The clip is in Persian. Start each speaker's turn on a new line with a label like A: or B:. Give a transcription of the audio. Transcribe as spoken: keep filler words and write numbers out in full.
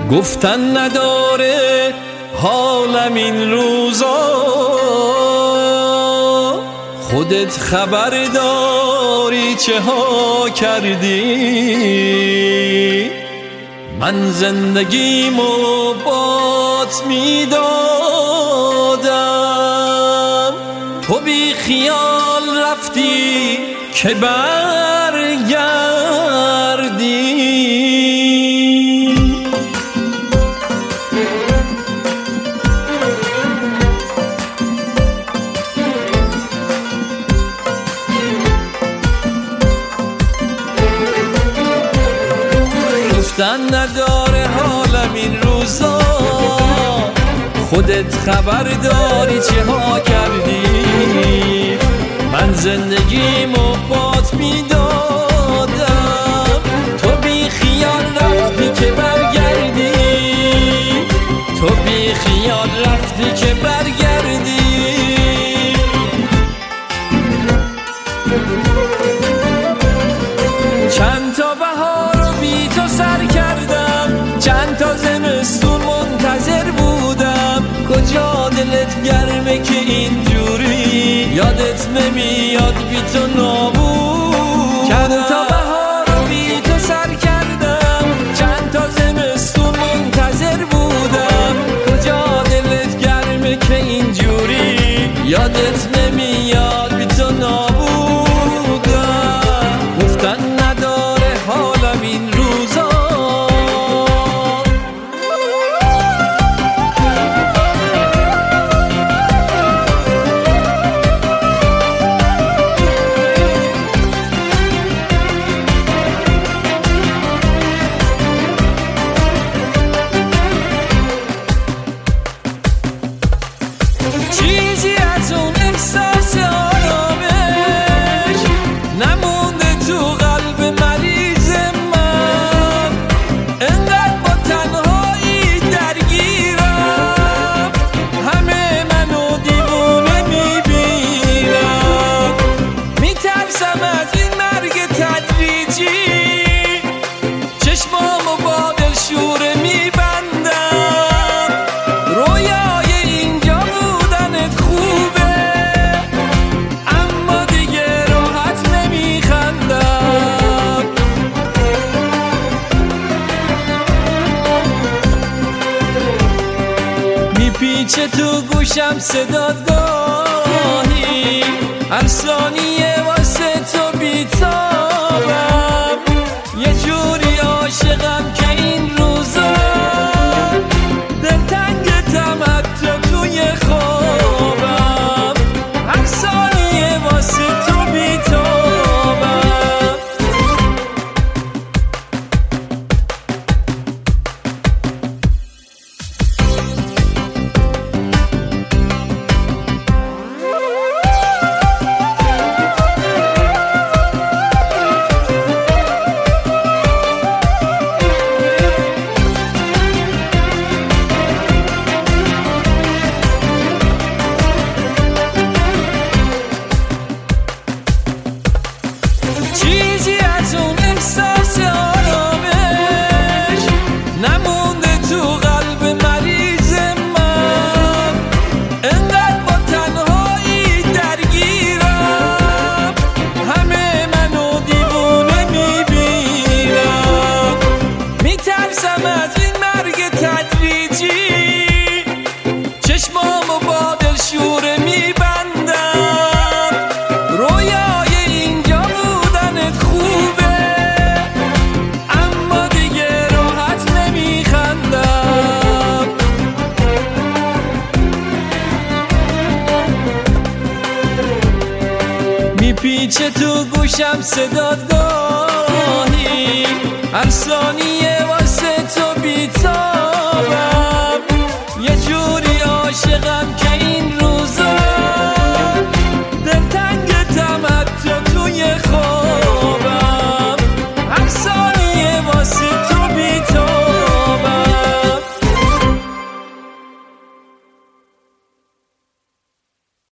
A: گفتن نداره حالم این روزا، خودت خبر داری چه ها کردی. من زندگیمو بات میدادم، تو بی خیال رفتی که برگردی. گفتن نداره حالم این روزا، خودت خبر داری چه ها کردی. من زندگیمو بات میدادم، تو بی خیال رفتی که برگردی. تو بی خیال رفتی که برگردی. چند تا بهار بی تو سر کردم، چند تا زمستون منتظر بودم. کجا دلت گرمه که اینجوری، یادت نمیاد بی تو نابود. چند تا بهار بی تو سر کردم، چند تا زمستون منتظر بودم. کجا دلت گرمه که اینجوری، یادت نمیاد بی تو نابود. گفتن نداره حالم این روزا، چیزی از اون احساس آرامش نمونده تو قلب مریض من. انقدر با تنهایی درگیرم، همه منو دیوونه میبینم. میترسم از این مرگ تدریجی، چشمامو با دلشوره میبندم. رویای اینجا بودنت خوبه، اما دیگه راحت نمیخندم. میپیچه تو گوشم صدات گاهی، هر ثانیه واسه تو بیتابم. یه جوری عاشقم که این روزا، دلتنگتم حتی توی خوابم. هر ثانیه واسه تو بیتابم. چیزی از اون احساس آرامش نمونده تو قلب مریض من. انقدر با تنهایی درگیرم، همه منو دیوونه میبینم. میترسم از این مرگ تدریجی، چشمامو با دلشوره میبندم. رویای اینجا بودنت خوبه، اما دیگه راحت نمیخندم. میپیچه تو گوشم صدات گاهی، هر ثانیه واسه تو بیتابم.